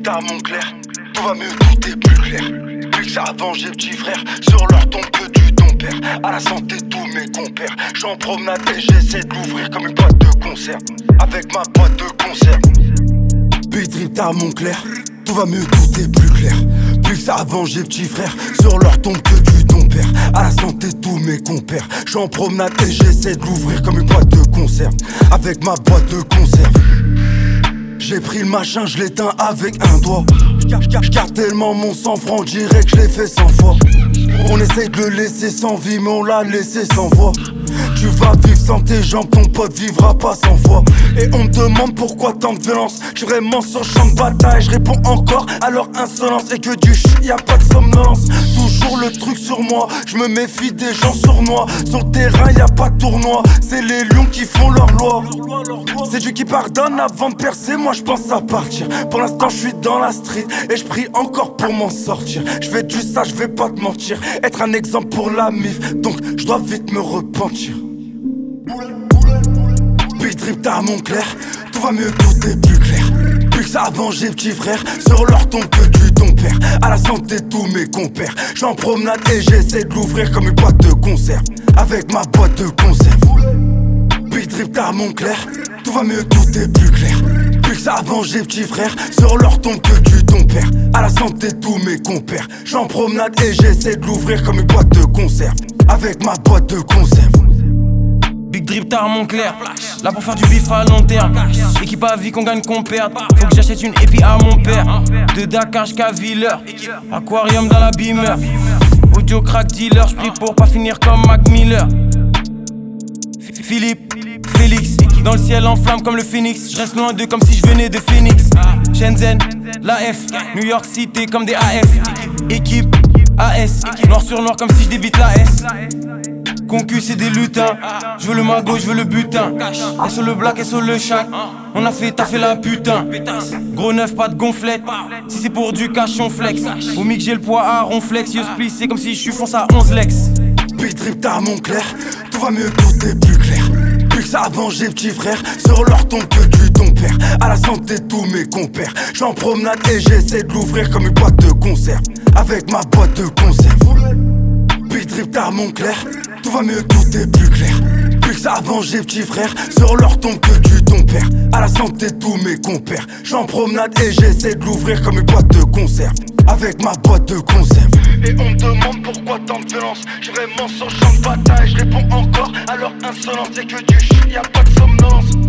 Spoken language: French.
à Montclair, tout va mieux, tout est plus clair. Plus que ça a vengé petit frère, sur leur tombe que du ton père. À la santé tous mes compères, j'suis en promenade et j'essaie de l'ouvrir comme une boîte de conserve. Avec ma boîte de conserve. Big drip à Montclair, tout va mieux, tout est plus clair. Plus que ça a vengé petit frère, sur leur tombe que du ton père. À la santé tous mes compères, j'suis en promenade et j'essaie de l'ouvrir comme une boîte de conserve. Avec ma boîte de conserve. J'ai pris le machin, je l'éteins avec un doigt. J'garde tellement mon sang-franc, dirais que je l'ai fait 100 fois. On essaye de le laisser sans vie, mais on l'a laissé sans voix. Tu vas vivre sans tes jambes, ton pote vivra pas sans foi. Et on me demande pourquoi tant de violence. J'suis vraiment sur le champ de bataille, je réponds encore à leur insolence. Et que du y a pas de somnolence. Toujours le truc sur moi, je me méfie des gens sournois. Sur le terrain y a pas de tournoi, c'est les lions qui font leur loi. C'est Dieu qui pardonne avant de percer, moi je pense à partir. Pour l'instant je suis dans la street et je prie encore pour m'en sortir. Je fais du ça, je vais pas te mentir. Être un exemple pour la mif, donc je dois vite me repentir. Big drip à Montclair, tout va mieux, tout est plus clair. Plus que ça a vengé petit frère, sur leur tombe que du ton père. À la santé tous mes compères, j'suis en promenade et j'essaie de l'ouvrir comme une boîte de conserve. Avec ma boîte de conserve. Big drip à Montclair, tout va mieux, tout est plus clair. Plus que ça a vengé petit frère, sur leur tombe que du ton père. À la santé tous mes compères, j'suis en promenade et j'essaie de l'ouvrir comme une boîte de conserve. Avec ma boîte de conserve. Big drip tard Montclair, là pour faire du bif à long terme. Équipe à vie qu'on gagne qu'on perde. Faut que j'achète une épi à mon père. De Dakar jusqu'à Villeur, aquarium dans la Beamer. Audio crack dealer, j'prie pour pas finir comme Mac Miller. Philippe, Félix, dans le ciel en flamme comme le phénix. Je reste loin d'eux comme si je venais de Phoenix. Shenzhen, la F, New York City comme des AF. Équipe, AS, noir sur noir comme si je débite la S. Concu c'est des lutins, je veux le magot, je veux le butin. Et sur le black et sur le chac, on a fait taffer la putain. Gros neuf, pas de gonflette, si c'est pour du cash on flex. Au mic j'ai le poids à ronflex, yo split c'est comme si je suis fonce à 11 lex. Big drip à Montclair, tout va mieux, tout est plus clair. Plus que ça a vengé petit frère, sur leur tombe que du ton père. À la santé tous mes compères, j'suis en promenade et j'essaie de l'ouvrir comme une boîte de conserve. Avec ma boîte de conserve. Big drip à Montclair, tout va mieux, tout est plus clair. Plus que ça a vengé petit frère, sur leur tombe que du ton père. À la santé tous mes compères, j'suis en promenade et j'essaie de l'ouvrir comme une boîte de conserve. Avec ma boîte de conserve. Et on me demande pourquoi tant de violence. J'suis vraiment sur le champ de bataille, je réponds encore à leur insolence. C'est que du y a pas de somnolence.